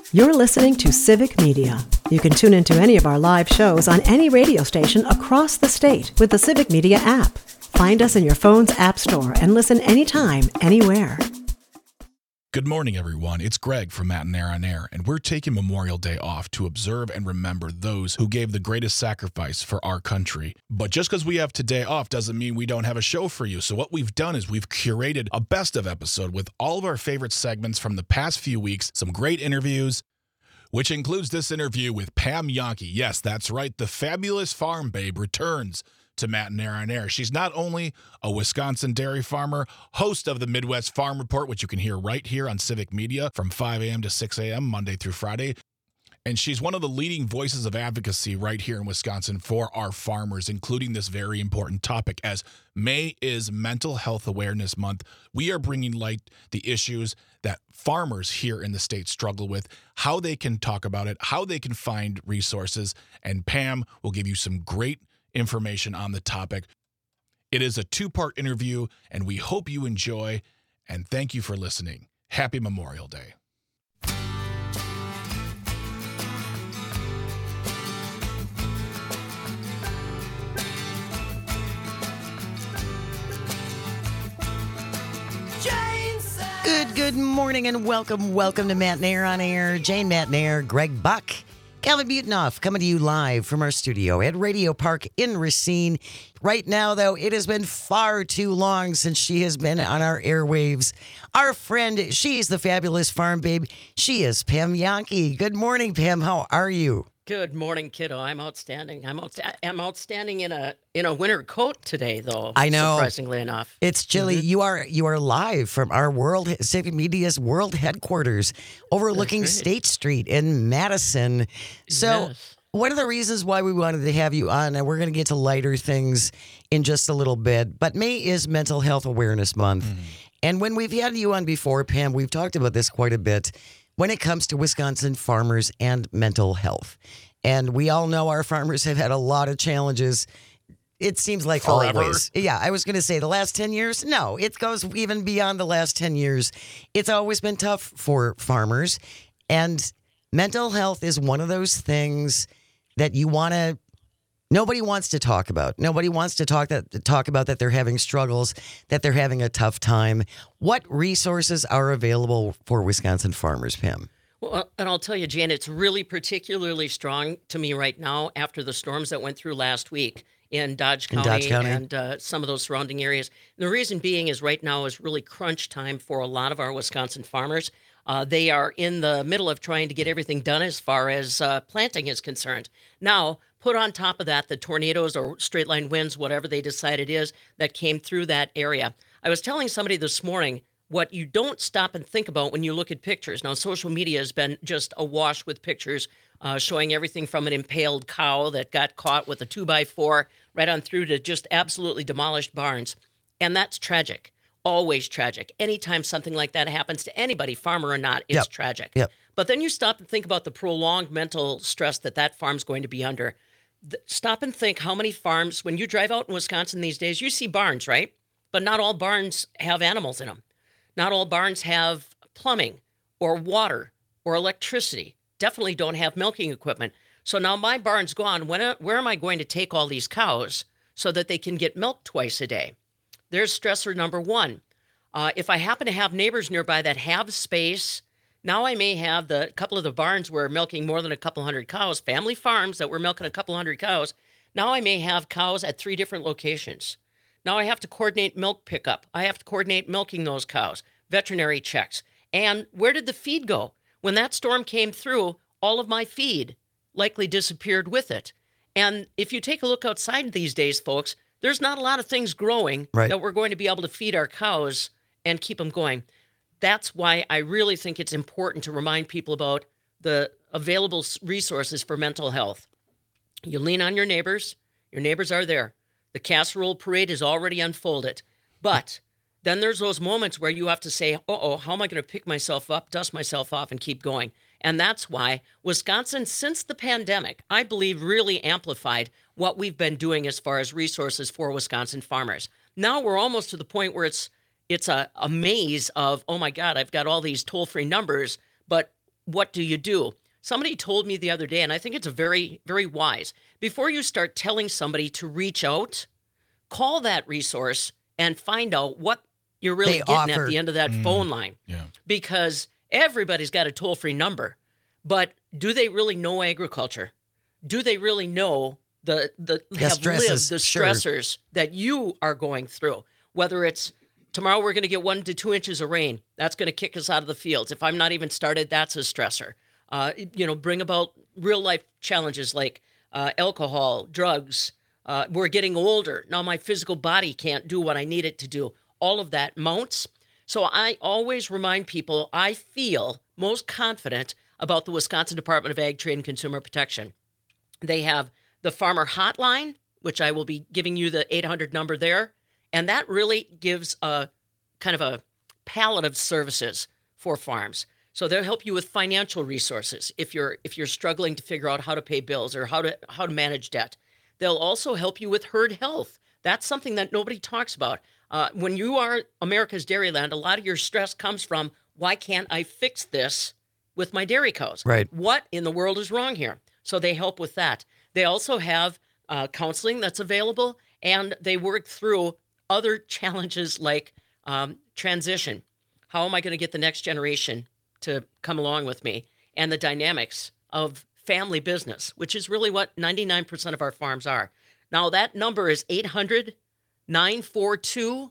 You're listening to Civic Media. You can tune into any of our live shows on any radio station across the state with the Civic Media app. Find us in your phone's app store and listen anytime, anywhere. Good morning, everyone. It's Greg from Matt and Air on Air, and we're taking Memorial Day off to observe and remember those who gave the greatest sacrifice for our country. But just because we have today off doesn't mean we don't have a show for you. So what we've done is we've curated a best of episode with all of our favorite segments from the past few weeks, some great interviews, which includes this interview with Pam Jahnke. Yes, that's right. The fabulous farm babe returns to Matt and Air on Air. She's not only a Wisconsin dairy farmer, host of the Midwest Farm Report, which you can hear right here on Civic Media from 5 a.m. to 6 a.m. Monday through Friday. And she's one of the leading voices of advocacy right here in Wisconsin for our farmers, including this very important topic. As May is Mental Health Awareness Month, we are bringing light the issues that farmers here in the state struggle with, how they can talk about it, how they can find resources. And Pam will give you some great information on the topic. It is a two-part interview, and we hope you enjoy, and thank you for listening. Happy Memorial Day. Good morning and welcome to Matt and Air on Air. Jane Matt and Air, Greg Buck, Calvin Butenoff coming to you live from our studio at Radio Park in Racine. Right now, though, it has been far too long since she has been on our airwaves. Our friend, she is the fabulous farm babe. She is Pam Jahnke. Good morning, Pam. How are you? Good morning, kiddo. I'm outstanding. I'm outstanding in a winter coat today, though. I know. Surprisingly enough, it's chilly. Mm-hmm. You are live from our Civic Media's world headquarters, overlooking State Street in Madison. So, yes. One of the reasons why we wanted to have you on, and we're going to get to lighter things in just a little bit, but May is Mental Health Awareness Month, and when we've had you on before, Pam, we've talked about this quite a bit. When it comes to Wisconsin farmers and mental health. And we all know our farmers have had a lot of challenges. It seems like forever. Always. Yeah, I was going to say the last 10 years. No, it goes even beyond the last 10 years. It's always been tough for farmers. And mental health is one of those things that nobody wants to talk about. Nobody wants to talk about that they're having struggles, that they're having a tough time. What resources are available for Wisconsin farmers, Pam? Well, and I'll tell you, Jan, it's really particularly strong to me right now after the storms that went through last week in Dodge County, and some of those surrounding areas. And the reason being is right now is really crunch time for a lot of our Wisconsin farmers. They are in the middle of trying to get everything done as far as planting is concerned. Now, put on top of that the tornadoes or straight line winds, whatever they decide it is, that came through that area. I was telling somebody this morning what you don't stop and think about when you look at pictures. Now, social media has been just awash with pictures showing everything from an impaled cow that got caught with a 2x4 right on through to just absolutely demolished barns. And that's tragic, always tragic. Anytime something like that happens to anybody, farmer or not, it's tragic. Yep. But then you stop and think about the prolonged mental stress that farm's going to be under. Stop and think how many farms, when you drive out in Wisconsin these days, you see barns, right? But not all barns have animals in them. Not all barns have plumbing or water or electricity. Definitely don't have milking equipment. So now my barn's gone. Where am I going to take all these cows so that they can get milked twice a day? There's stressor number one. If I happen to have neighbors nearby that have space, now I may have a couple of the barns where we're milking more than a couple hundred cows, family farms that we're milking a couple hundred cows. Now I may have cows at 3 different locations. Now I have to coordinate milk pickup. I have to coordinate milking those cows, veterinary checks. And where did the feed go? When that storm came through, all of my feed likely disappeared with it. And if you take a look outside these days, folks, there's not a lot of things growing that we're going to be able to feed our cows and keep them going. That's why I really think it's important to remind people about the available resources for mental health. You lean on your neighbors are there. The casserole parade is already unfolded. But then there's those moments where you have to say, how am I going to pick myself up, dust myself off, and keep going? And that's why Wisconsin, since the pandemic, I believe really amplified what we've been doing as far as resources for Wisconsin farmers. Now we're almost to the point where it's a maze of, oh my God, I've got all these toll-free numbers, but what do you do? Somebody told me the other day, and I think it's a very, very wise. Before you start telling somebody to reach out, call that resource and find out what you're really getting at the end of that phone line. Yeah. Because everybody's got a toll-free number, but do they really know agriculture? Do they really know the stressors that you are going through? Whether it's tomorrow we're going to get 1 to 2 inches of rain, that's going to kick us out of the fields. If I'm not even started, that's a stressor. Bring about real life challenges like alcohol, drugs. We're getting older. Now my physical body can't do what I need it to do. All of that mounts. So I always remind people I feel most confident about the Wisconsin Department of Ag, Trade, and Consumer Protection. They have the Farmer Hotline, which I will be giving you the 800 number there. And that really gives a kind of a palette of services for farms. So they'll help you with financial resources if you're struggling to figure out how to pay bills or how to manage debt. They'll also help you with herd health. That's something that nobody talks about. When you are America's Dairyland, a lot of your stress comes from, why can't I fix this with my dairy cows? Right. What in the world is wrong here? So they help with that. They also have counseling that's available, and they work through other challenges like transition. How am I going to get the next generation to come along with me? And the dynamics of family business, which is really what 99% of our farms are. Now, that number is 800-942-2474.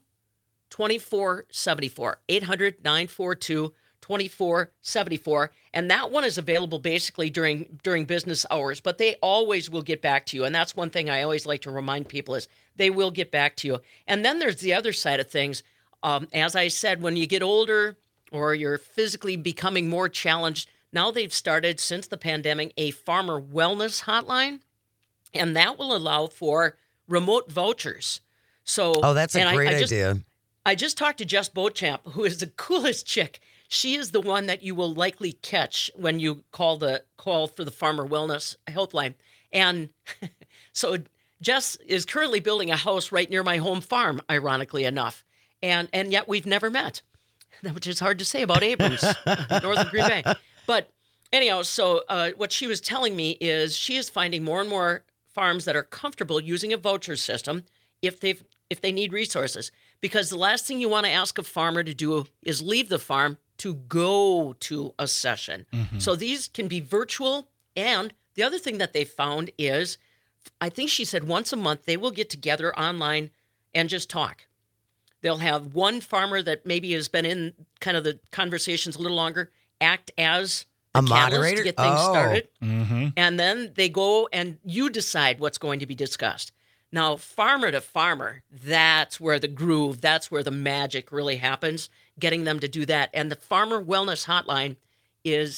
800-942-2474. And that one is available basically during business hours, but they always will get back to you. And that's one thing I always like to remind people is they will get back to you. And then there's the other side of things. As I said, when you get older or you're physically becoming more challenged, now they've started, since the pandemic, a farmer wellness hotline, and that will allow for remote vouchers. So, that's a great idea. I just talked to Jess Beauchamp, who is the coolest chick. She is the one that you will likely catch when you call for the Farmer Wellness Helpline. And so Jess is currently building a house right near my home farm, ironically enough. And yet we've never met, which is hard to say about Abrams, north of Green Bay. But anyhow, so what she was telling me is she is finding more and more farms that are comfortable using a voucher system if they need resources. Because the last thing you want to ask a farmer to do is leave the farm to go to a session. Mm-hmm. So these can be virtual. And the other thing that they found is, I think she said once a month, they will get together online and just talk. They'll have one farmer that maybe has been in kind of the conversations a little longer, act as a moderator to get things started. Mm-hmm. And then they go and you decide what's going to be discussed. Now, farmer to farmer, that's where the groove, that's where the magic really happens, getting them to do that. And the Farmer Wellness Hotline is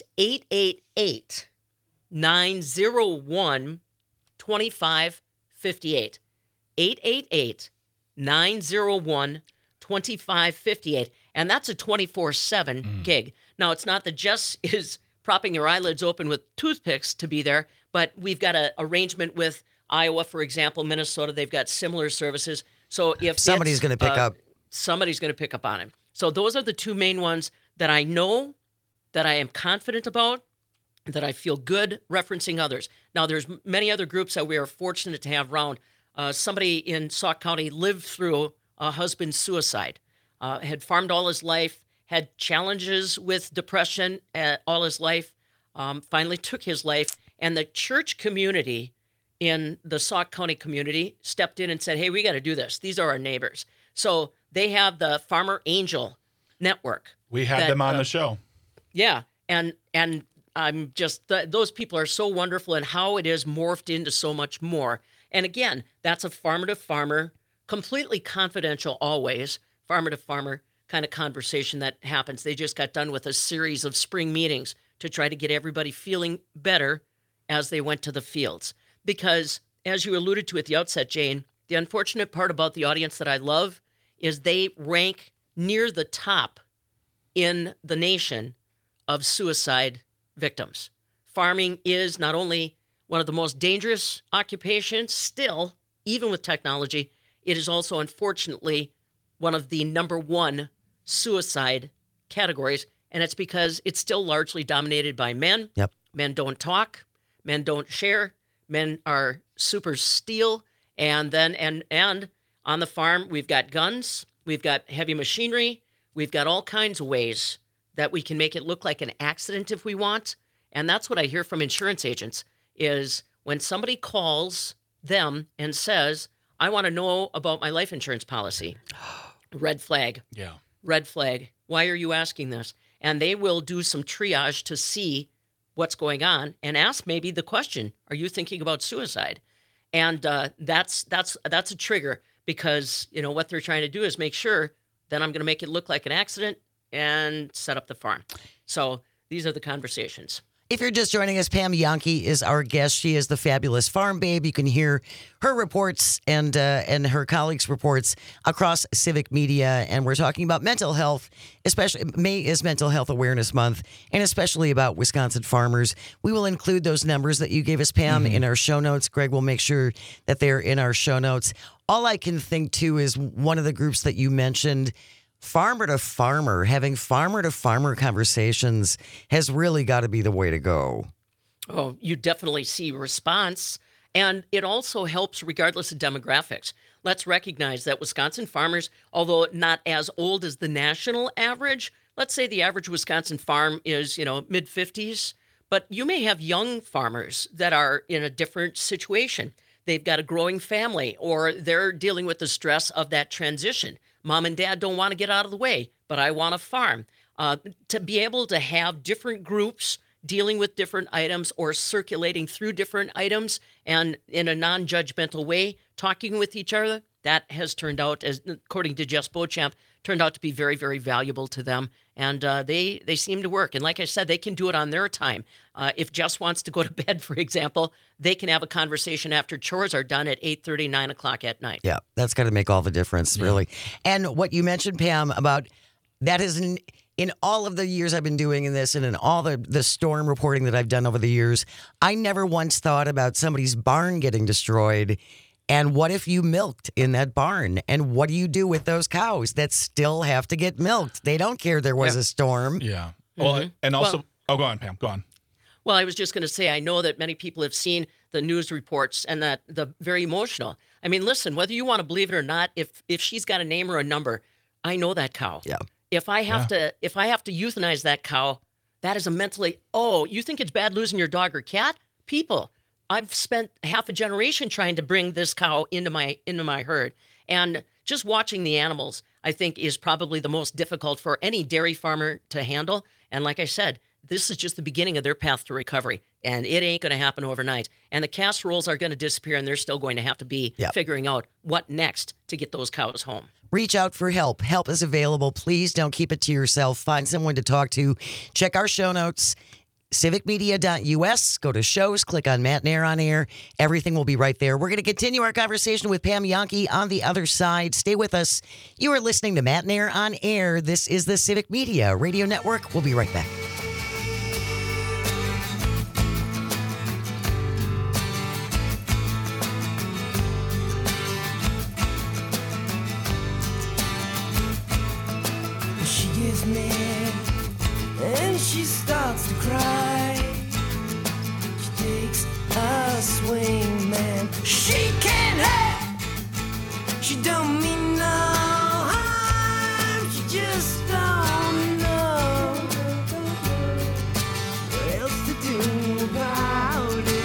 888-901-2558. 888-901-2558. And that's a 24/7 gig. Now, it's not that Jess is propping her eyelids open with toothpicks to be there, but we've got an arrangement with Iowa, for example, Minnesota. They've got similar services. So if somebody's going to pick up, somebody's going to pick up on it. So those are the two main ones that I know, that I am confident about, that I feel good referencing others. Now, there's many other groups that we are fortunate to have around. Somebody in Sauk County lived through a husband's suicide, had farmed all his life, had challenges with depression all his life, finally took his life, and the church community in the Sauk County community stepped in and said, hey, we got to do this. These are our neighbors. So they have the Farmer Angel Network. We had them on the show. Yeah. And I'm just, those people are so wonderful, and how it is morphed into so much more. And again, that's a farmer to farmer, completely confidential always, farmer to farmer kind of conversation that happens. They just got done with a series of spring meetings to try to get everybody feeling better as they went to the fields. Because, as you alluded to at the outset, Jane, the unfortunate part about the audience that I love is they rank near the top in the nation of suicide victims. Farming is not only one of the most dangerous occupations still, even with technology, it is also, unfortunately, one of the number one suicide categories. And it's because it's still largely dominated by men. Yep. Men don't talk. Men don't share. Men are super steal. And then, and on the farm, we've got guns. We've got heavy machinery. We've got all kinds of ways that we can make it look like an accident if we want. And that's what I hear from insurance agents is when somebody calls them and says, I want to know about my life insurance policy. Red flag. Yeah. Red flag. Why are you asking this? And they will do some triage to see what's going on and ask maybe the question, are you thinking about suicide? And that's a trigger because, you know, what they're trying to do is make sure that I'm going to make it look like an accident and set up the farm. So these are the conversations. If you're just joining us, Pam Jahnke is our guest. She is the fabulous farm babe. You can hear her reports and her colleagues' reports across Civic Media. And we're talking about mental health, especially May is Mental Health Awareness Month, and especially about Wisconsin farmers. We will include those numbers that you gave us, Pam, in our show notes. Greg will make sure that they're in our show notes. All I can think, too, is one of the groups that you mentioned, farmer to farmer, having farmer to farmer conversations has really got to be the way to go. Oh, you definitely see response. And it also helps regardless of demographics. Let's recognize that Wisconsin farmers, although not as old as the national average, let's say the average Wisconsin farm is, mid 50s, but you may have young farmers that are in a different situation. They've got a growing family or they're dealing with the stress of that transition. Mom and dad don't want to get out of the way, but I want to farm. To be able to have different groups dealing with different items or circulating through different items and in a non-judgmental way, talking with each other, that has turned out, as according to Jess Beauchamp, turned out to be very, very valuable to them. And they seem to work. And like I said, they can do it on their time. If Jess wants to go to bed, for example, they can have a conversation after chores are done at 8:30, 9 o'clock at night. Yeah, that's got to make all the difference, really. And what you mentioned, Pam, about that is in all of the years I've been doing this and in all the storm reporting that I've done over the years, I never once thought about somebody's barn getting destroyed. And what if you milked in that barn? And what do you do with those cows that still have to get milked? They don't care there was a storm. Yeah. Well, and also, go on, Pam, go on. Well, I was just going to say, I know that many people have seen the news reports and that the very emotional. I mean, listen, whether you want to believe it or not, if she's got a name or a number, I know that cow. Yeah. If I have to euthanize that cow, that is a mentally, you think it's bad losing your dog or cat? People, I've spent half a generation trying to bring this cow into my herd. And just watching the animals, I think, is probably the most difficult for any dairy farmer to handle. And like I said, this is just the beginning of their path to recovery. And it ain't going to happen overnight. And the casseroles are going to disappear, and they're still going to have to be figuring out what next to get those cows home. Reach out for help. Help is available. Please don't keep it to yourself. Find someone to talk to. Check our show notes. civicmedia.us. Go to shows, click on Matt Nair on Air. Everything will be right there. We're going to continue our conversation with Pam Jahnke on the other side. Stay with us. You are listening to Matt Nair on Air. This is the Civic Media Radio Network. We'll be right back. She gets mad and she starts to cry. She takes a swing, man. She can't help. She don't mean no harm. She just don't know what else to do about it.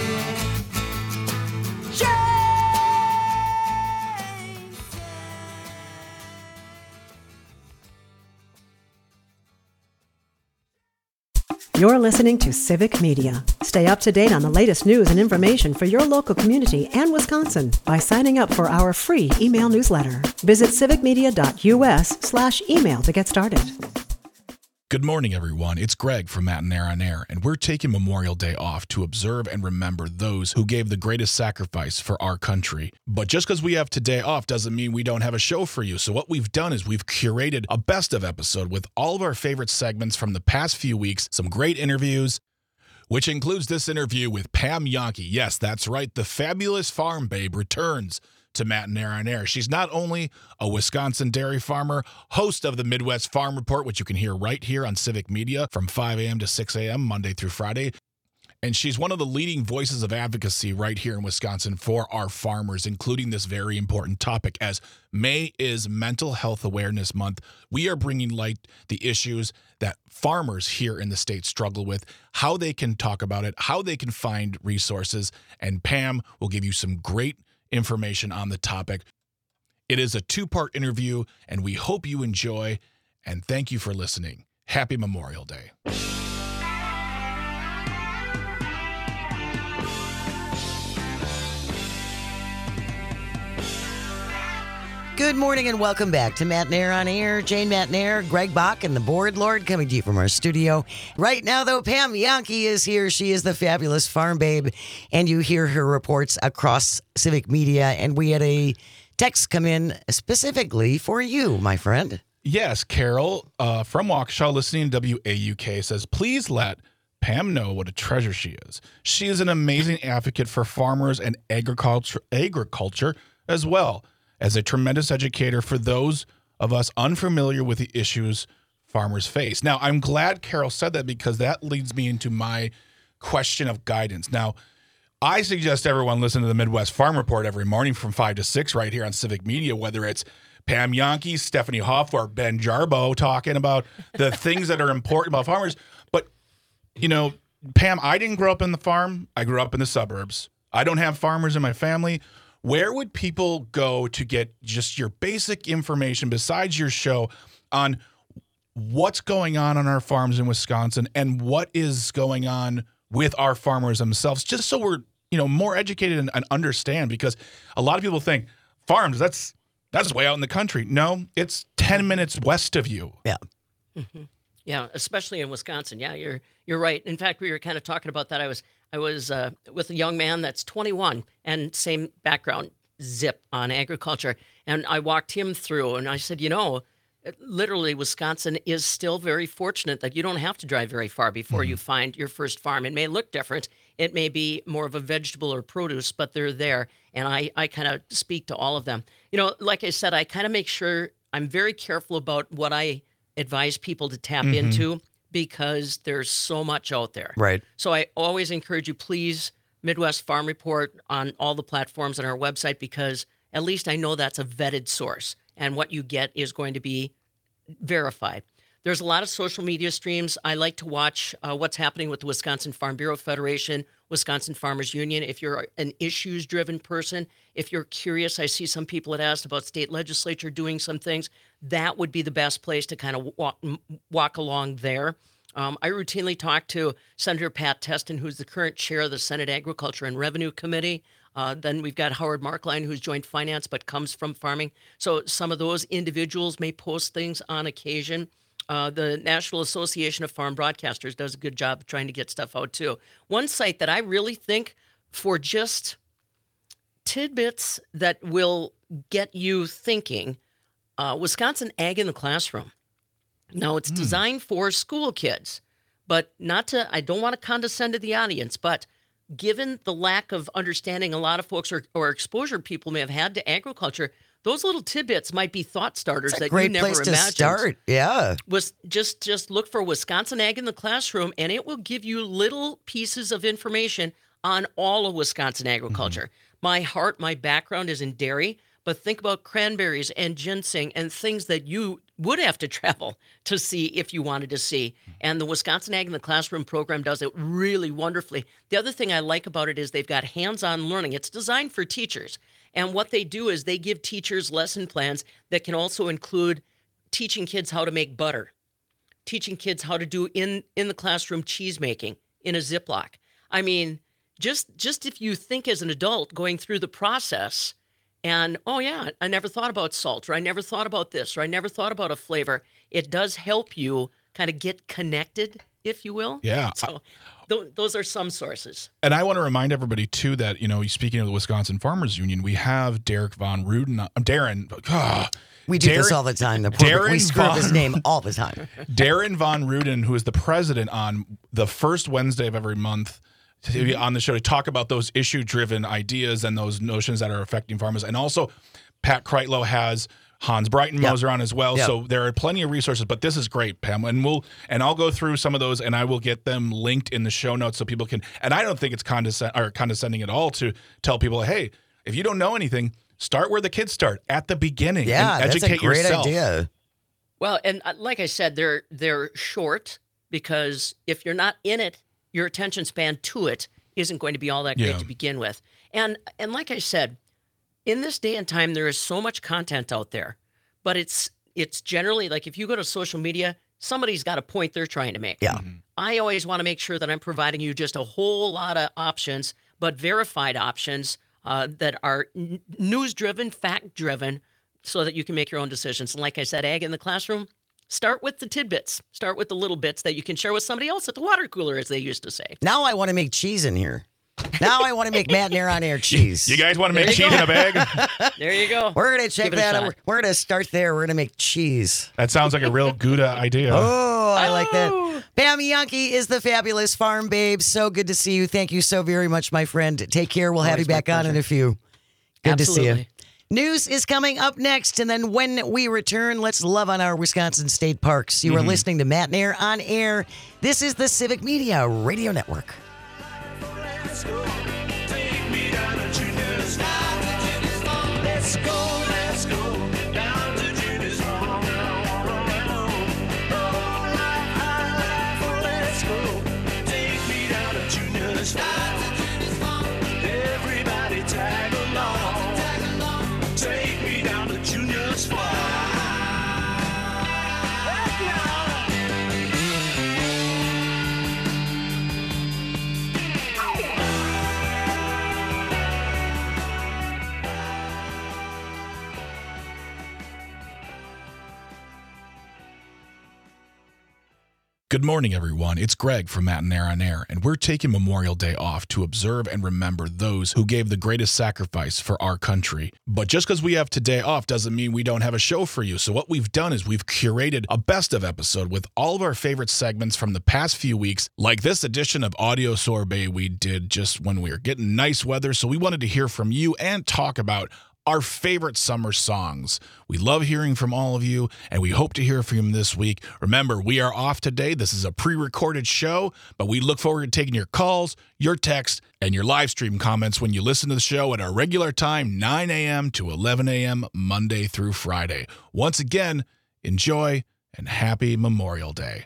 You're listening to Civic Media. Stay up to date on the latest news and information for your local community and Wisconsin by signing up for our free email newsletter. Visit civicmedia.us/email to get started. Good morning, everyone. It's Greg from Matt Nair on Air, and we're taking Memorial Day off to observe and remember those who gave the greatest sacrifice for our country. But just because we have today off doesn't mean we don't have a show for you. So what we've done is we've curated a best of episode with all of our favorite segments from the past few weeks, some great interviews, which includes this interview with Pam Jahnke. Yes, that's right. The fabulous farm babe returns to Matt and Air on Air. She's not only a Wisconsin dairy farmer, host of the Midwest Farm Report, which you can hear right here on Civic Media from 5 a.m. to 6 a.m. Monday through Friday. And she's one of the leading voices of advocacy right here in Wisconsin for our farmers, including this very important topic. As May is Mental Health Awareness Month, we are bringing light the issues that farmers here in the state struggle with, how they can talk about it, how they can find resources. And Pam will give you some great information on the topic. It is a 2-part interview, and we hope you enjoy. And thank you for listening. Happy Memorial Day. Good morning and welcome back to Matt and Air on Air. Jane Matt and Air, Greg Bach, and the Board Lord coming to you from our studio. Right now, though, Pam Jahnke is here. She is the fabulous farm babe, and you hear her reports across Civic Media. And we had a text come in specifically for you, my friend. Yes, Carol from Waukesha, listening to WAUK, says, please let Pam know what a treasure she is. She is an amazing advocate for farmers and agriculture as well as a tremendous educator for those of us unfamiliar with the issues farmers face. Now, I'm glad Carol said that because that leads me into my question of guidance. Now, I suggest everyone listen to the Midwest Farm Report every morning from 5 to 6 right here on Civic Media, whether it's Pam Jahnke, Stephanie Huff, or Ben Jarbo talking about the things that are important about farmers. But, you know, Pam, I didn't grow up in the farm. I grew up in the suburbs. I don't have farmers in my family. Where would people go to get just your basic information besides your show on what's going on our farms in Wisconsin and what is going on with our farmers themselves, just so we're, more educated and understand? Because a lot of people think farms, that's way out in the country. No, it's 10 minutes west of you. Yeah. Mm-hmm. Yeah, especially in Wisconsin. Yeah, you're right. In fact, we were kind of talking about that. I was with a young man that's 21 and same background, zip on agriculture. And I walked him through and I said, literally Wisconsin is still very fortunate that you don't have to drive very far before you find your first farm. It may look different. It may be more of a vegetable or produce, but they're there. And I kind of speak to all of them. Like I said, I kind of make sure I'm very careful about what I advise people to tap into, because there's so much out there. Right. So I always encourage you, please, Midwest Farm Report on all the platforms on our website, because at least I know that's a vetted source and what you get is going to be verified. There's a lot of social media streams. I like to watch what's happening with the Wisconsin Farm Bureau Federation, Wisconsin Farmers Union. If you're an issues-driven person, if you're curious, I see some people had asked about state legislature doing some things. That would be the best place to kind of walk along there. I routinely talk to Senator Pat Testin, who's the current chair of the Senate Agriculture and Revenue Committee. Then we've got Howard Markline, who's joined finance but comes from farming. So some of those individuals may post things on occasion. The National Association of Farm Broadcasters does a good job of trying to get stuff out too. One site that I really think for just tidbits that will get you thinking, Wisconsin Ag in the Classroom. Now, it's designed for school kids, but I don't want to condescend to the audience, but given the lack of understanding a lot of folks or exposure people may have had to agriculture, those little tidbits might be thought starters that you never imagined. Great place to start. Yeah. Was just look for Wisconsin Ag in the Classroom, and it will give you little pieces of information on all of Wisconsin agriculture. My heart, my background is in dairy, but think about cranberries and ginseng and things that you would have to travel to see if you wanted to see. And the Wisconsin Ag in the Classroom program does it really wonderfully. The other thing I like about it is they've got hands-on learning. It's designed for teachers. And what they do is they give teachers lesson plans that can also include teaching kids how to make butter, teaching kids how to do in the classroom cheese making in a Ziploc. I mean, just if you think as an adult going through the process and, oh yeah, I never thought about salt, or I never thought about this, or I never thought about a flavor, it does help you kind of get connected, if you will. Yeah. So those are some sources. And I want to remind everybody, too, that, speaking of the Wisconsin Farmers Union, we have Darren Von Ruden. We do this all the time. We screw up his name all the time. Darren Von Ruden, who is the president on the first Wednesday of every month, to be on the show to talk about those issue-driven ideas and those notions that are affecting farmers. And also, Pat Kreitlow has Hans Breitenmoser on as well. Yep. So there are plenty of resources, but this is great, Pam. And I'll go through some of those and I will get them linked in the show notes so people can, and I don't think it's condescending at all to tell people, hey, if you don't know anything, start where the kids start, at the beginning. Yeah, and educate that's a great yourself. idea. Well, and like I said, they're short because if you're not in it, your attention span to it isn't going to be all that great to begin with. And like I said, in this day and time, there is so much content out there, but it's generally like if you go to social media, somebody's got a point they're trying to make. Yeah. I always want to make sure that I'm providing you just a whole lot of options, but verified options that are news-driven, fact-driven, so that you can make your own decisions. And like I said, Ag in the Classroom, start with the tidbits. Start with the little bits that you can share with somebody else at the water cooler, as they used to say. Now I want to make cheese in here. Now I want to make Matt and Air on Air cheese. You guys want to make cheese in a bag? There you go. We're going to check Give it a that shot. out. We're going to start there. We're going to make cheese. That sounds like a real Gouda idea. Oh, I like that. Pam Yankee is the fabulous farm babe. So good to see you. Thank you so very much, my friend. Take care. We'll have you Always my back on in pleasure. a few. Good to see you. Absolutely. News is coming up next, and then when we return, let's love on our Wisconsin state parks. You are listening to Matt and Air on Air. This is the Civic Media Radio Network. Let's go. Take me down to Junior's farm. Let's go, let's go. Down to Junior's farm. Oh, let's go. Take me down to Junior's farm. Everybody tag along. Take me down to Junior's farm. Good morning, everyone. It's Greg from Matt and Air on Air, and we're taking Memorial Day off to observe and remember those who gave the greatest sacrifice for our country. But just because we have today off doesn't mean we don't have a show for you. So what we've done is we've curated a best of episode with all of our favorite segments from the past few weeks, like this edition of Audio Sorbet we did just when we were getting nice weather. So we wanted to hear from you and talk about our favorite summer songs. We love hearing from all of you, and we hope to hear from you this week. Remember, we are off today. This is a pre-recorded show, but we look forward to taking your calls, your texts, and your live stream comments when you listen to the show at our regular time, 9 a.m. to 11 a.m., Monday through Friday. Once again, enjoy and happy Memorial Day.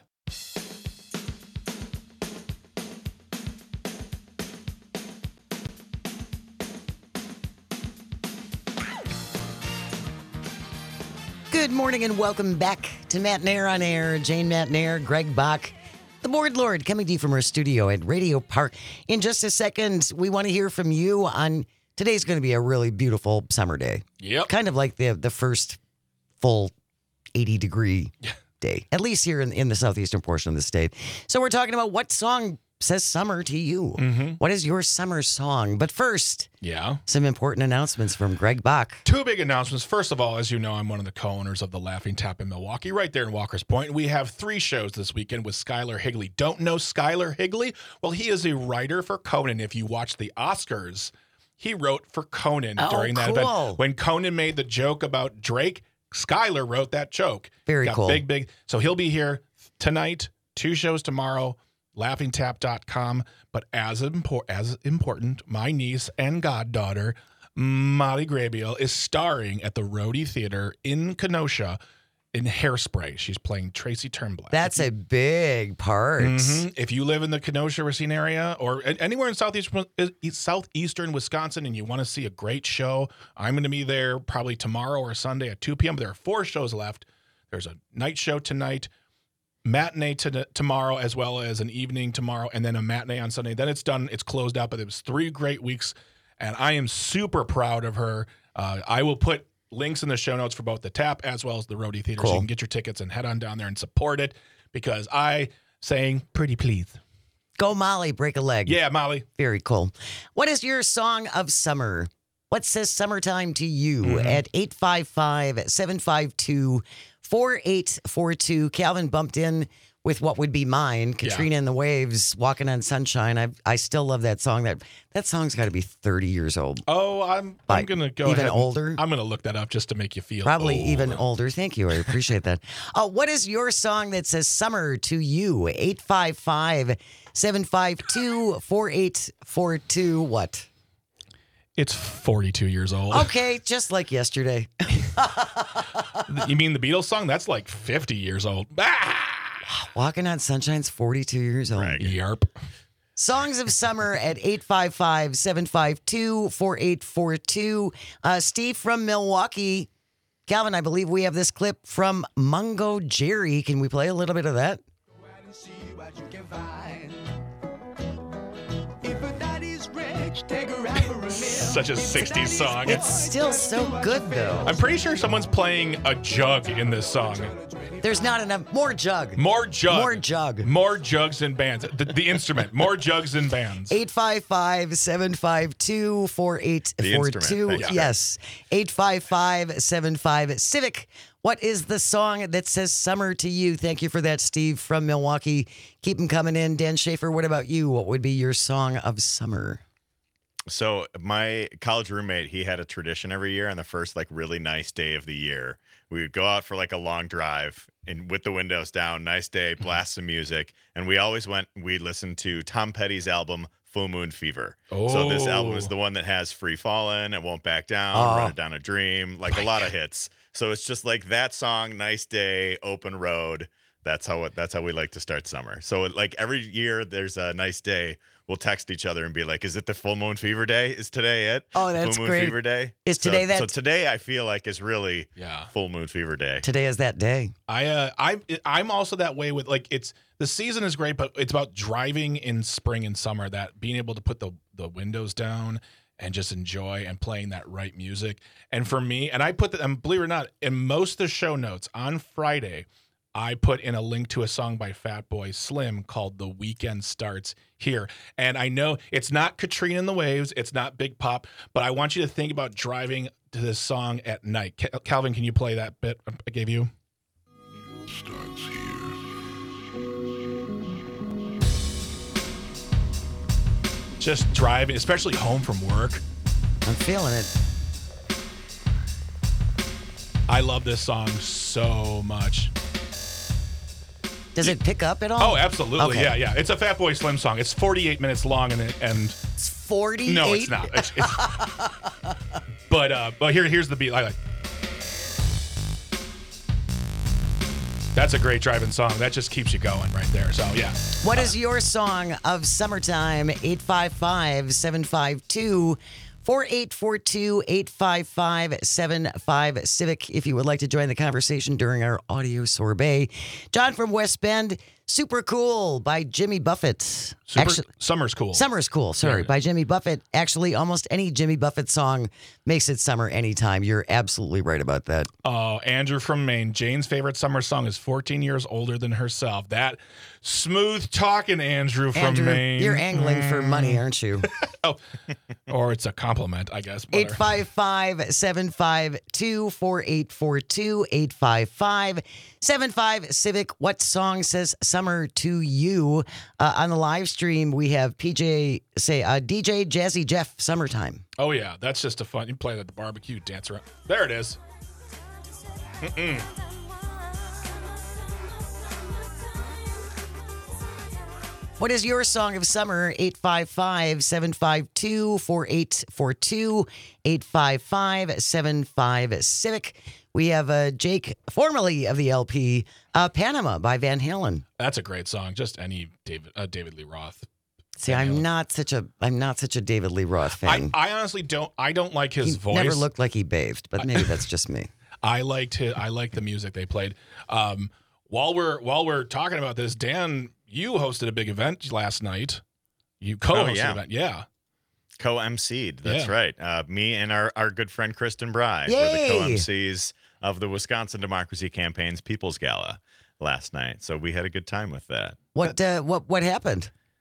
Good morning and welcome back to Matt and Air on Air. Jane Matt and Air, Greg Bach, the Board Lord, coming to you from our studio at Radio Park. In just a second, we want to hear from you on today's going to be a really beautiful summer day. Yep. Kind of like the first full 80-degree day, at least here in the southeastern portion of the state. So we're talking about what song says summer to you. What is your summer song? But first, Yeah. some important announcements from Greg Bach. Two big announcements. First of all, as you know, I'm one of the co-owners of the Laughing Tap in Milwaukee, right there in Walker's Point. We have 3 shows this weekend with Skylar Higley. Don't know Skylar Higley? Well, he is a writer for Conan. If you watch the Oscars, he wrote for Conan during that cool. event. When Conan made the joke about Drake, Skylar wrote that joke. Very Got cool. Big. So he'll be here tonight, 2 shows tomorrow, laughingtap.com. But as important, my niece and goddaughter, Molly Grabiel, is starring at the Rhodey Theater in Kenosha in Hairspray. She's playing Tracy Turnblad. That's a big part. If you live in the Kenosha Racine area or anywhere in southeastern Wisconsin and you want to see a great show, I'm going to be there probably tomorrow or Sunday at 2 p.m. There are 4 shows left. There's a night show tonight, matinee tomorrow, as well as an evening tomorrow, and then a matinee on Sunday. Then it's done. It's closed out, but it was 3 great weeks, and I am super proud of her. I will put links in the show notes for both the Tap as well as the Rhodey Theater, so Cool. you can get your tickets and head on down there and support it, because I saying pretty please. Go Molly, break a leg. Yeah, Molly. Very cool. What is your song of summer? What says summertime to you? At 855-752-4842. Calvin bumped in with What Would Be Mine, Katrina and the Waves, Walking on Sunshine. I still love that song. That song's got to be 30 years old. Oh, I'm going to go even ahead. Older? I'm going to look that up just to make you feel Probably old. even older. Thank you. I appreciate that. What is your song that says summer to you? 855-752-4842. What? It's 42 years old. Okay, just like yesterday. You mean the Beatles song? That's like 50 years old. Ah! Walking on Sunshine's 42 years old. Right. Yarp. Songs of Summer at 855-752-4842. Steve from Milwaukee. Calvin, I believe we have this clip from Mungo Jerry. Can we play a little bit of that? Such a 60s song. It's still so good, though. I'm pretty sure someone's playing a jug in this song. There's not enough. More jug. More jug. More jug. More jugs and bands. The instrument. More jugs and bands. 855-752-4842. The instrument. Thanks, Yes. 855-75-CIVIC. What is the song that says summer to you? Thank you for that, Steve from Milwaukee. Keep them coming in. Dan Schaefer, what about you? What would be your song of summer? So my college roommate, he had a tradition every year on the first really nice day of the year. We would go out for a long drive and with the windows down, nice day, blast some music. And we always we listened to Tom Petty's album, Full Moon Fever. So this album is the one that has Free Fallin', It Won't Back Down, Run It Down a Dream, a lot of hits. So it's just that song, nice day, open road. That's how we like to start summer. So every year there's a nice day, we'll text each other and be like, is it the Full Moon Fever day? Is today it? Oh, that's Full Moon great. Fever day? Is today that? So today I feel like is really Full Moon Fever day. Today is that day. I'm also that way with it's the season is great, but it's about driving in spring and summer, that being able to put the windows down and just enjoy and playing that right music. And for me, and I put and believe it or not, in most of the show notes on Friday, I put in a link to a song by Fatboy Slim called The Weekend Starts Here. And I know it's not Katrina and the Waves, it's not Big Pop, but I want you to think about driving to this song at night. Calvin, can you play that bit I gave you? Starts here. Just driving, especially home from work. I'm feeling it. I love this song so much. Does it pick up at all? Oh, absolutely. Okay. Yeah. It's a Fatboy Slim song. It's 48 minutes long and It's 48? no, it's not. But here's the beat. I like. That's a great driving song. That just keeps you going right there. So, yeah. What is your song of summertime? 855-752-4842, 855-75-CIVIC if you would like to join the conversation during our audio sorbet. John from West Bend, Super Cool by Jimmy Buffett. Summer's Cool. Summer's Cool, sorry, Yeah. by Jimmy Buffett. Actually, almost any Jimmy Buffett song makes it summer anytime. You're absolutely right about that. Andrew from Maine. Jane's favorite summer song is 14 years older than herself. That smooth talking Andrew from Andrew, Maine. you're angling for money, aren't you? Or it's a compliment, I guess. 855-752-4842, 855-75-CIVIC. What song says summer to you? On the live stream, we have DJ Jazzy Jeff, Summertime. Oh, yeah. That's just a fun. You play that at the barbecue, dance around. There it is. What is your song of summer? 855-752-4842, 855-75-CIVIC. We have Jake, formerly of the LP, Panama by Van Halen. That's a great song. Just any David Lee Roth. See, I'm not such a David Lee Roth fan. I honestly don't. I don't like his He voice. never looked like he bathed, but maybe that's just me. I like the music they played. While we're talking about this, Dan, you hosted a big event last night. You co-hosted an event, yeah. Co-emceed, that's right. Me and our good friend Kristen Bry Yay! were the co-MCs of the Wisconsin Democracy Campaign's People's Gala last night. So we had a good time with that. What happened?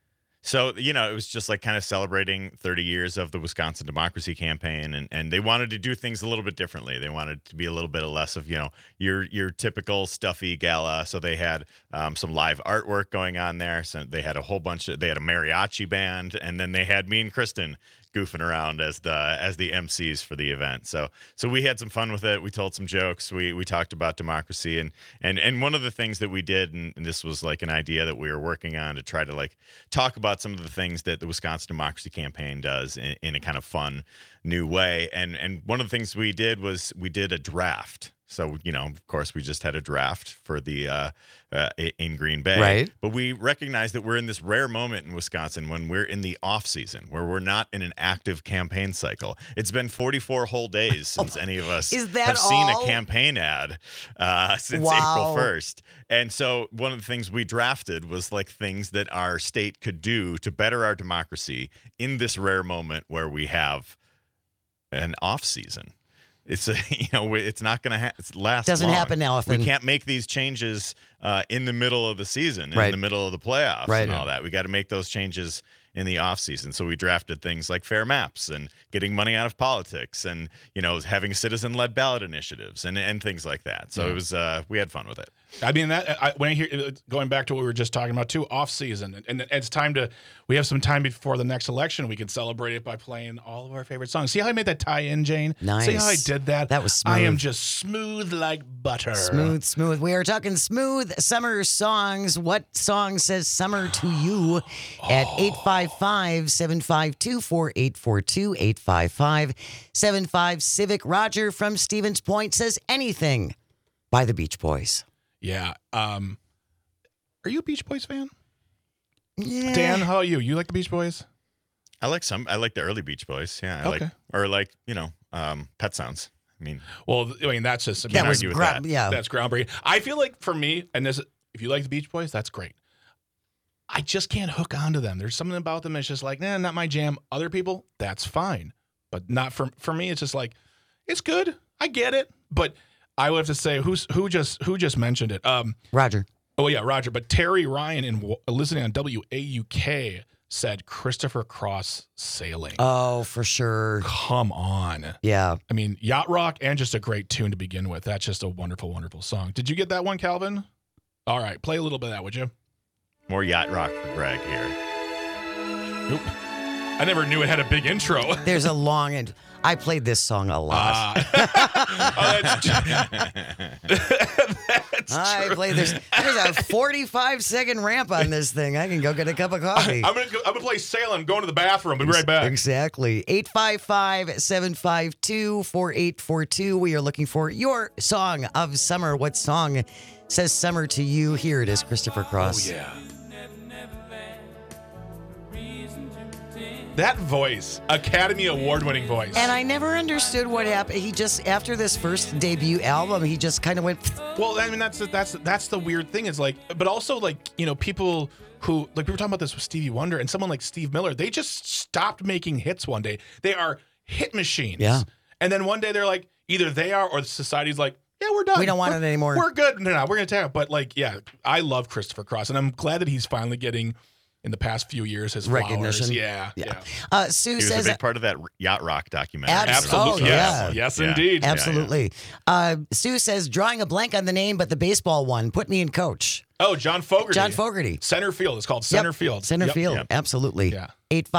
So, you know, it was just like kind of celebrating 30 years of the Wisconsin Democracy Campaign, and they wanted to do things a little bit differently. They wanted to be a little bit less of, you know, your typical stuffy gala. So they had some live artwork going on there. So they had a whole bunch of, they had a mariachi band, and then they had me and Kristen goofing around as the MCs for the event. So we had some fun with it. We told some jokes. We talked about democracy, and one of the things that we did, and this was like an idea that we were working on to try to like talk about some of the things that the Wisconsin Democracy Campaign does in a kind of fun new way. And one of the things we did was we did a draft. So, you know, of course, we just had a draft for the in Green Bay. Right. But we recognize that we're in this rare moment in Wisconsin when we're in the off season, where we're not in an active campaign cycle. It's been 44 whole days since any of us have seen a campaign ad since April 1st. And so one of the things we drafted was like things that our state could do to better our democracy in this rare moment where we have an off season. It's it's not going to last. Doesn't long. happen now often. We can't make these changes in the middle of the season, Right. in the middle of the playoffs, Right. and all that. We got to make those changes in the off season. So we drafted things like fair maps and getting money out of politics, and having citizen-led ballot initiatives and things like that. So it was we had fun with it. I mean, when I hear, going back to what we were just talking about too, off season, and it's time we have some time before the next election. We can celebrate it by playing all of our favorite songs. See how I made that tie in, Jane? Nice. See how I did that? That was smooth. I am just smooth like butter. Smooth. We are talking smooth summer songs. What song says summer to you? At 855-752-4842, 855-75 Civic. Roger from Stevens Point says anything by the Beach Boys. Yeah. Are you a Beach Boys fan? Yeah. Dan, how are you? You like the Beach Boys? I like the early Beach Boys. Yeah, Okay. Pet Sounds. I mean, That's just That was argue with that. That's groundbreaking. I feel like for me, and this, if you like the Beach Boys, that's great. I just can't hook onto them. There's something about them that's just like, nah, not my jam. Other people, that's fine, but not for me. It's just like, it's good. I get it, but I would have to say who just mentioned it. Roger. Oh yeah, Roger. But Terry Ryan listening on WAUK said Christopher Cross Sailing. Oh, for sure. Come on. Yeah. I mean, Yacht Rock, and just a great tune to begin with. That's just a wonderful, wonderful song. Did you get that one, Calvin? All right, play a little bit of that, would you? More Yacht Rock for Greg here. Nope. I never knew it had a big intro. There's a long and I played this song a lot. That's I true. played this. There's a 45-second ramp on this thing. I can go get a cup of coffee. I'm gonna play Salem. I'm going to the bathroom. We'll be right back. Exactly. 855-752-4842. We are looking for your song of summer. What song says summer to you? Here it is, Christopher Cross. Oh, yeah. That voice, Academy Award-winning voice. And I never understood what happened. He just, after this first debut album, he just kind of went. Well, I mean, that's the weird thing. Is like, but also like, people who, like, we were talking about this with Stevie Wonder and someone like Steve Miller. They just stopped making hits one day. They are hit machines. Yeah. And then one day they're like, either they are or the society's like, yeah, we're done. We don't want it anymore. We're good. No, we're gonna take it. But like, yeah, I love Christopher Cross, and I'm glad that he's finally getting, in the past few years, his recognition. Flowers. Yeah. Sue He was says a big part of that Yacht Rock documentary. Absolutely. Oh, yes. yeah. Yes, Yeah. indeed. Absolutely. Sue says, drawing a blank on the name, but the baseball one. Put me in coach. Oh, John Fogerty. John Fogerty. Center field. It's called Center Yep. field. Center Yep. field. Yep. Absolutely. Yeah.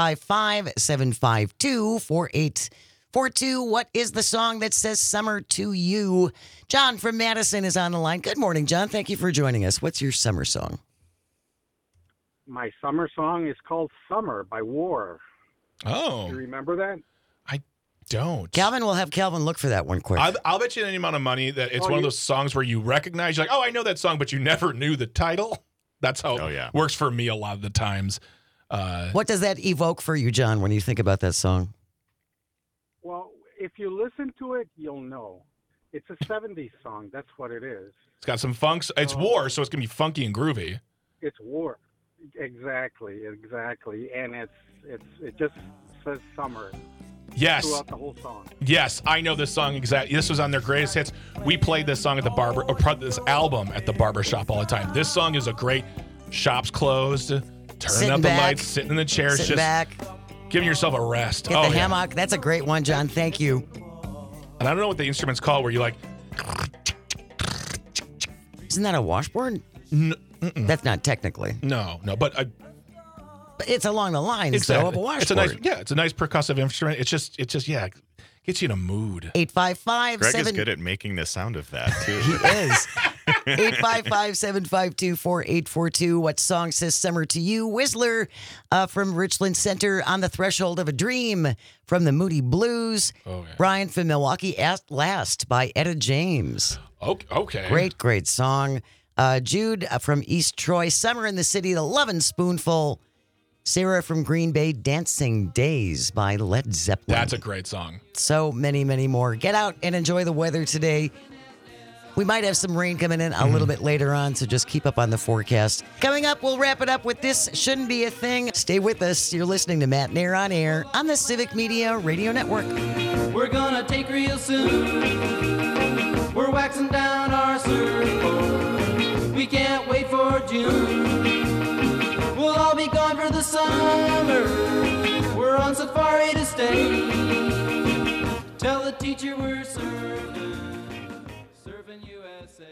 855-752-4842. What is the song that says summer to you? John from Madison is on the line. Good morning, John. Thank you for joining us. What's your summer song? My summer song is called Summer by War. Oh, You remember that? I don't. Calvin, we'll have Calvin look for that one quick. I'll bet you any amount of money that it's Oh, one of you- those songs where you recognize, you're like, oh, I know that song, but you never knew the title. That's how Oh, yeah. it works for me a lot of the times. What does that evoke for you, John, when you think about that song? Well, if you listen to it, you'll know. It's a 70s song. That's what it is. It's got some funks. It's war, so it's going to be funky and groovy. It's War. Exactly. And it just says summer Yes. throughout the whole song. Yes, I know this song exactly. This was on their greatest hits. We played this song at this album at the barber shop all the time. This song is a great shops closed Turning up the lights, sitting in the chair, sitting back, giving yourself a rest. get the hammock. That's a great one, John. Thank you. And I don't know what the instrument's called where you like... Isn't that a washboard? That's not technically. No, but But it's along the lines, though, of a washboard. It's a nice percussive instrument. It's just gets you in a mood. 855 Greg is good at making the sound of that, too. He is. 855-752-4842. What song says summer to you? Whistler from Richland Center, On the Threshold of a Dream from the Moody Blues. Oh, yeah. Brian from Milwaukee, At Last by Etta James. Okay. Great song. Jude from East Troy, Summer in the City, The Lovin' Spoonful. Sarah from Green Bay, Dancing Days by Led Zeppelin. That's a great song. So many, many more. Get out and enjoy the weather today. We might have some rain coming in a little bit later on, so just keep up on the forecast. Coming up, we'll wrap it up with This Shouldn't Be a Thing. Stay with us. You're listening to Matt Nair on Air on the Civic Media Radio Network. We're gonna take real soon. We're waxing down our surfboard. We can't wait for June. We'll all be gone for the summer. We're on safari to stay. Tell the teacher we're surfing USA.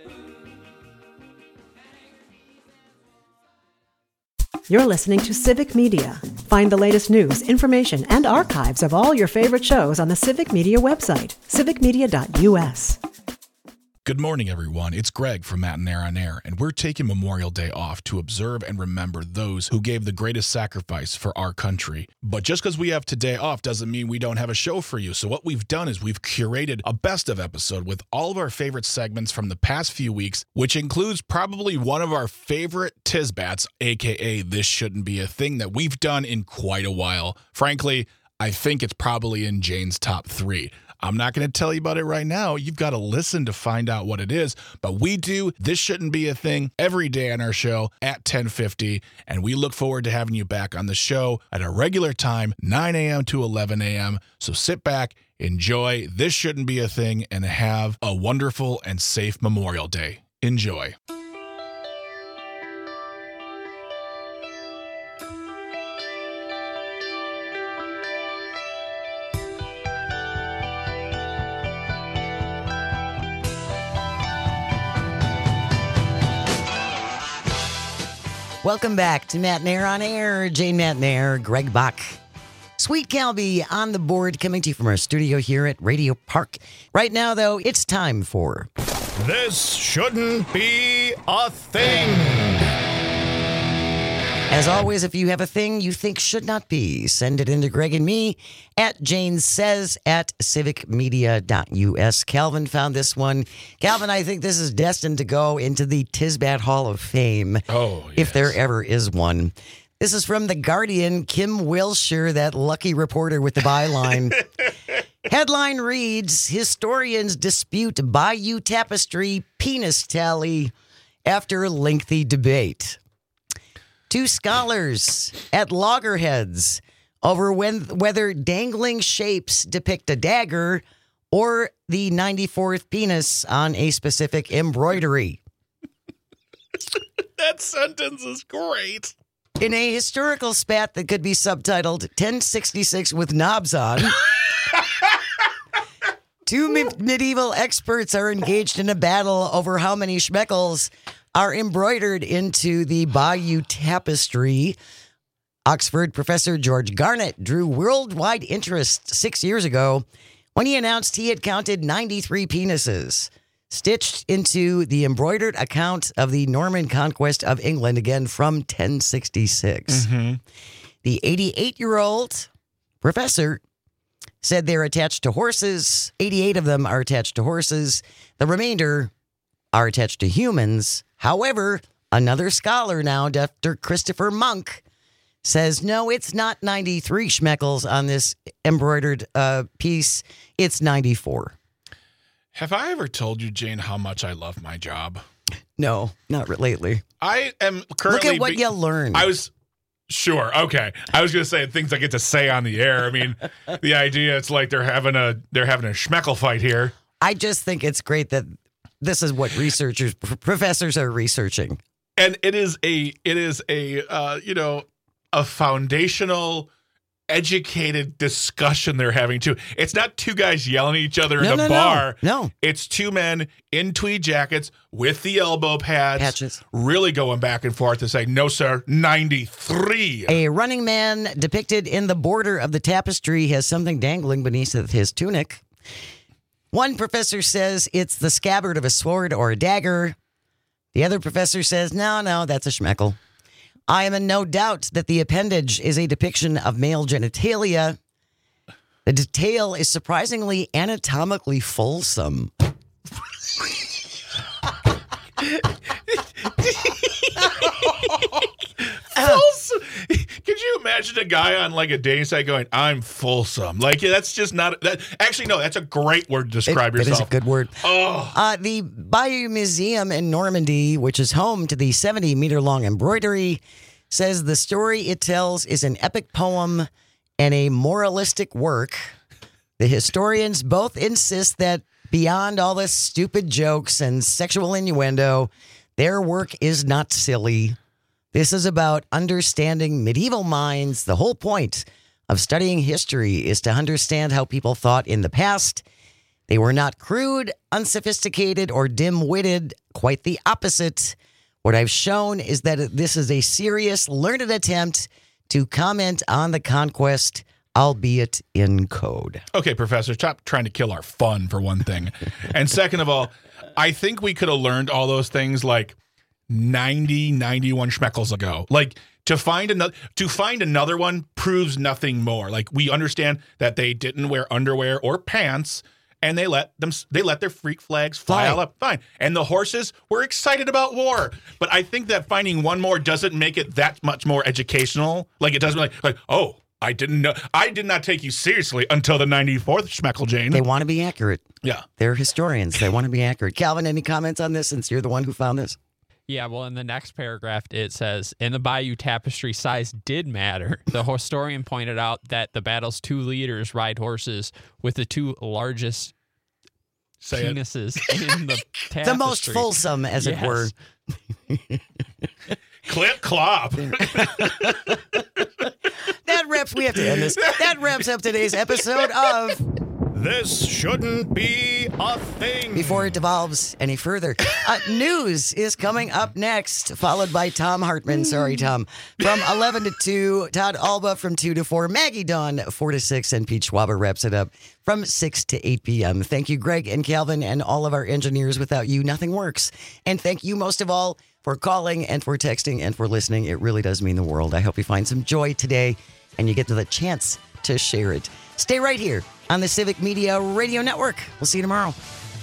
You're listening to Civic Media. Find the latest news, information, and archives of all your favorite shows on the Civic Media website, civicmedia.us. Good morning, everyone. It's Greg from Matt and Nair on Air, and we're taking Memorial Day off to observe and remember those who gave the greatest sacrifice for our country. But just because we have today off doesn't mean we don't have a show for you. So what we've done is we've curated a best of episode with all of our favorite segments from the past few weeks, which includes probably one of our favorite Tisbats, aka This Shouldn't Be a Thing, that we've done in quite a while. Frankly, I think it's probably in Jane's top 3. I'm not going to tell you about it right now. You've got to listen to find out what it is. But we do This Shouldn't Be a Thing every day on our show at 10:50. And we look forward to having you back on the show at a regular time, 9 a.m. to 11 a.m. So sit back, enjoy This Shouldn't Be a Thing, and have a wonderful and safe Memorial Day. Enjoy. Welcome back to Matt Nair on Air. Jane Matt Nair, Greg Bach. Sweet Calby on the board, coming to you from our studio here at Radio Park. Right now, though, it's time for This Shouldn't Be a Thing. As always, if you have a thing you think should not be, send it in to Greg and me at janesays@civicmedia.us. Calvin found this one. Calvin, I think this is destined to go into the Tisbat Hall of Fame. Oh, yes. If there ever is one. This is from The Guardian, Kim Wilshire, that lucky reporter with the byline. Headline reads, Historians dispute Bayou Tapestry penis tally after lengthy debate. 2 scholars at loggerheads over whether dangling shapes depict a dagger or the 94th penis on a specific embroidery. That sentence is great. In a historical spat that could be subtitled 1066 with knobs on, 2 medieval experts are engaged in a battle over how many schmeckles are embroidered into the Bayou Tapestry. Oxford professor George Garnett drew worldwide interest 6 years ago when he announced he had counted 93 penises stitched into the embroidered account of the Norman conquest of England, again from 1066. The 88-year-old professor said they're attached to horses. 88 of them are attached to horses. The remainder are attached to humans. However, another scholar now, Dr. Christopher Monk, says, no, it's not 93 schmeckles on this embroidered piece. It's 94. Have I ever told you, Jane, how much I love my job? No, not lately. I am currently... Look at what you learned. Sure. Okay. I was going to say things I get to say on the air. I mean, the idea, it's like they're having a schmeckle fight here. I just think it's great that this is what professors are researching. And it is a a foundational, educated discussion they're having too. It's not two guys yelling at each other in a bar. No. It's two men in tweed jackets with the elbow Patches. really going back and forth to say, no, sir, 93. A running man depicted in the border of the tapestry has something dangling beneath his tunic. One professor says it's the scabbard of a sword or a dagger. The other professor says, no, that's a schmeckle. I am in no doubt that the appendage is a depiction of male genitalia. The detail is surprisingly anatomically fulsome. Fulsome. Could you imagine a guy on like a dating site going, I'm fulsome? Like, that's just not that. Actually, no, that's a great word to describe yourself. It is a good word. Oh. The Bayeux Museum in Normandy, which is home to the 70-meter-long embroidery, says the story it tells is an epic poem and a moralistic work. The historians both insist that beyond all the stupid jokes and sexual innuendo, their work is not silly. This is about understanding medieval minds. The whole point of studying history is to understand how people thought in the past. They were not crude, unsophisticated, or dim-witted. Quite the opposite. What I've shown is that this is a serious, learned attempt to comment on the conquest, albeit in code. Okay, Professor, stop trying to kill our fun, for one thing. And second of all, I think we could have learned all those things like 91 schmeckles ago. Like, to find another one proves nothing more. Like, we understand that they didn't wear underwear or pants, and they let their freak flags fly all up. Fine. And the horses were excited about war. But I think that finding one more doesn't make it that much more educational. Like, it doesn't like, oh, I didn't know. I did not take you seriously until the 94th schmeckle, Jane. They want to be accurate. Yeah. They're historians. They want to be accurate. Calvin, any comments on this since you're the one who found this? Yeah, well, in the next paragraph, it says, in the Bayeux Tapestry, size did matter. The historian pointed out that the battle's 2 leaders ride horses with the 2 largest penises in the tapestry. The most fulsome, as it were. Clip clop. We have to end this. That wraps up today's episode of This Shouldn't Be a Thing. Before it devolves any further, news is coming up next, followed by Tom Hartman. Sorry, Tom. From 11 to 2, Todd Alba from 2 to 4, Maggie Dawn 4 to 6, and Pete Schwaber wraps it up from 6 to 8 p.m. Thank you, Greg and Calvin, and all of our engineers. Without you, nothing works. And thank you most of all for calling and for texting and for listening. It really does mean the world. I hope you find some joy today and you get to the chance to share it. Stay right here on the Civic Media Radio Network. We'll see you tomorrow.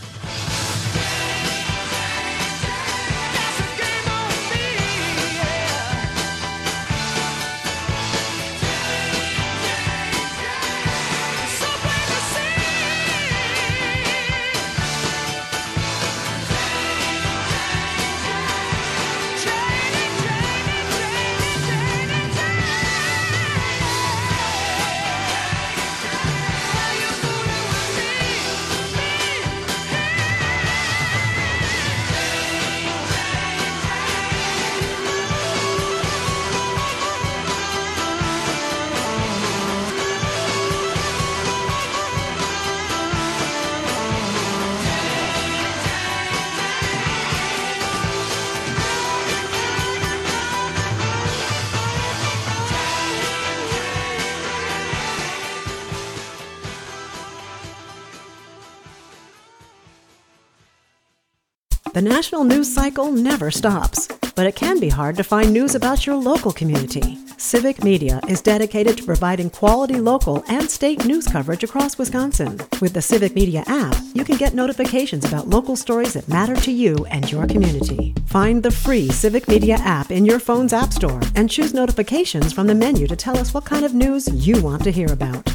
The national news cycle never stops, but it can be hard to find news about your local community. Civic Media is dedicated to providing quality local and state news coverage across Wisconsin. With the Civic Media app, you can get notifications about local stories that matter to you and your community. Find the free Civic Media app in your phone's app store and choose notifications from the menu to tell us what kind of news you want to hear about.